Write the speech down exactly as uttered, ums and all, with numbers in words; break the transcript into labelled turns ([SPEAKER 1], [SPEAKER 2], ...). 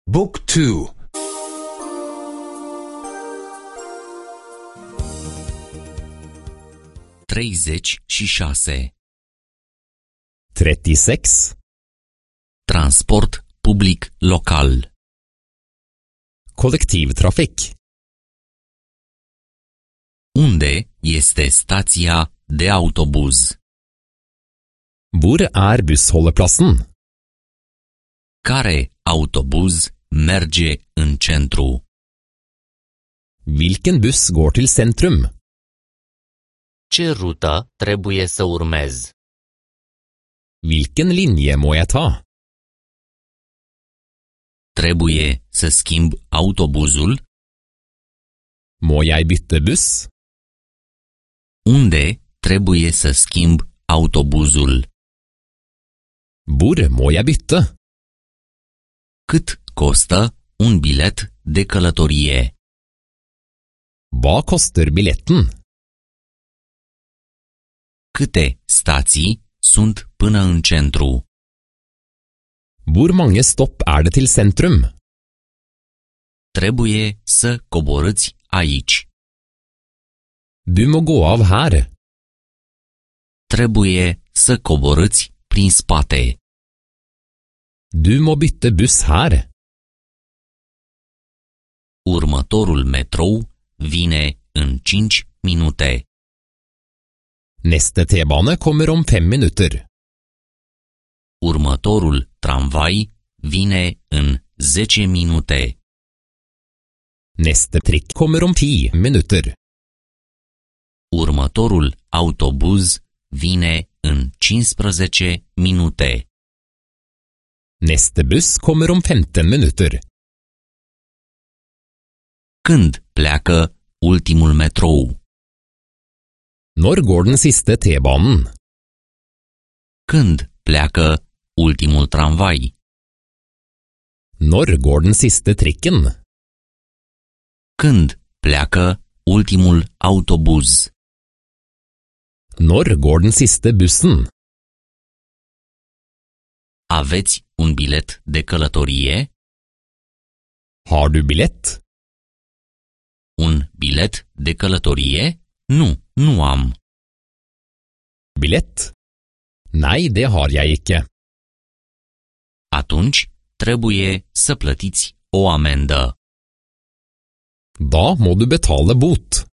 [SPEAKER 1] Book two.
[SPEAKER 2] treizeci și șase.
[SPEAKER 3] trettiosex.
[SPEAKER 2] Transport public local.
[SPEAKER 3] Kollektivtrafikk.
[SPEAKER 2] Unde este stația de autobuz?
[SPEAKER 3] Hvor er bussholdeplassen?
[SPEAKER 2] Care autobuz merge în centru?
[SPEAKER 3] Hvilken buss går til sentrum?
[SPEAKER 4] Ce rută trebuie să urmez?
[SPEAKER 3] Hvilken linje må jeg ta?
[SPEAKER 2] Trebuie să schimb autobuzul?
[SPEAKER 3] Må jeg bytte buss?
[SPEAKER 2] Unde trebuie să schimb autobuzul?
[SPEAKER 3] Hvor må jeg bytte?
[SPEAKER 2] Cât costă un bilet de călătorie?
[SPEAKER 3] Hva koster billetten?
[SPEAKER 2] Câte stații sunt până în centru?
[SPEAKER 3] Hvor mange stopp er det til sentrum?
[SPEAKER 2] Trebuie să coborâți aici.
[SPEAKER 3] Du må gå av her.
[SPEAKER 2] Trebuie să coborâți prin spate.
[SPEAKER 3] Du må bytte buss her.
[SPEAKER 2] Următorul metrou vine în cinci minute.
[SPEAKER 3] Neste T-bane kommer om fem minutter.
[SPEAKER 2] Următorul tramvai vine în zece minute.
[SPEAKER 3] Neste trikk kommer om ti minutter.
[SPEAKER 2] Următorul autobuz vine în cincisprezece minute.
[SPEAKER 3] Neste buss kommer om femten minutter.
[SPEAKER 2] Când pleacă ultimul metrou?
[SPEAKER 3] Når går den siste T-banen?
[SPEAKER 2] Când pleacă ultimul tramvai?
[SPEAKER 3] Når går den siste trikken?
[SPEAKER 2] Când pleacă ultimul autobuz?
[SPEAKER 3] Når går den siste bussen?
[SPEAKER 2] Aveți un bilet de călătorie?
[SPEAKER 3] Har du billett?
[SPEAKER 2] Un bilet de călătorie? Nu, nu am.
[SPEAKER 3] Billett? Nei, det har jeg ikke.
[SPEAKER 2] Atunci trebuie să plătiți o amendă.
[SPEAKER 3] Da må du betale bot.